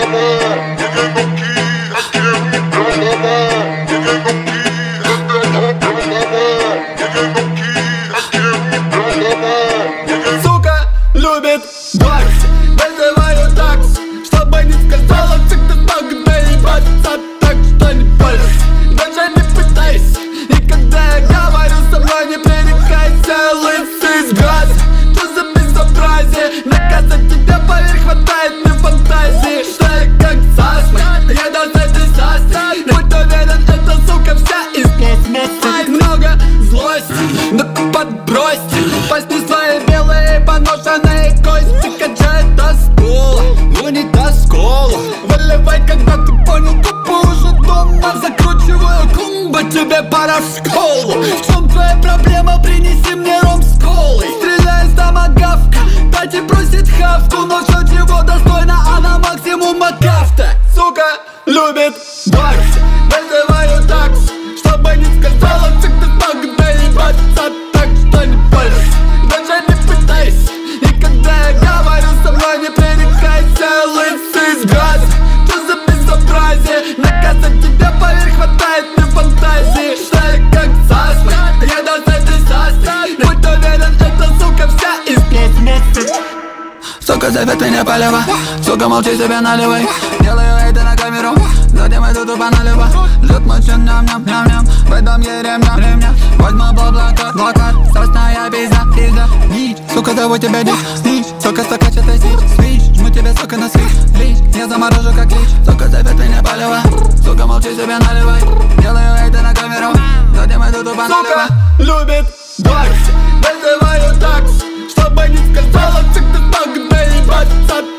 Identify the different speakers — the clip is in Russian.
Speaker 1: Сука любит бакс, вызываю такс, чтобы не сказала, что ты смог доебаться так, что не больше. Даже не пытайся, и когда я говорю, со мной не пререкайся. Лысый с газа, что за безобразие? Наказать тебя, поверь, хватает мне фантазии. Что я как сасмы, я до этой састи. Будь уверен, эта сука вся из пластмассы. Много злости, но подбросьте пасти свои белые поношенные кости. Качает тоскола, унитаз кола. Выливай, когда ты понял, купу уже дома. Закручиваю клумбы, тебе пора в школу. В чем твоя проблема? Принеси мне ром с колой. Стреляет томагавка, Тати просит хавку, но все чего достойно, она максимума кафта. Сука любит бакс, вызываю такс, чтобы не сказала, что ты смог доебаться так, что не больше. Даже не пытайся, и когда я говорю, со мной не пререкайся. Лысый с газа, что за безобразие? Наказать тебя, поверь, хватает мне фантазии. Что я как сасмы, я до этой састи. Будь уверен, эта сука вся из пластмассы. Сука зовет меня полево, сука молчи себе наливай. Делаю это на камеру, затем иду тупо налево. Ждет мужчин, ням-ням-ням-ням, в этом ей ремня. Возьму блокад, страстная пизда. Нич, сука, зову тебя дичь, сука, стакачет и свич. Жму тебе, сука, на свич, я заморожу как лич. Сука зовет меня полево, сука молчи себе наливай. Делаю это на камеру, затем иду тупо налево. Сука любит бакс, вызываю такс, чтобы не сказала, что ты смог доебаться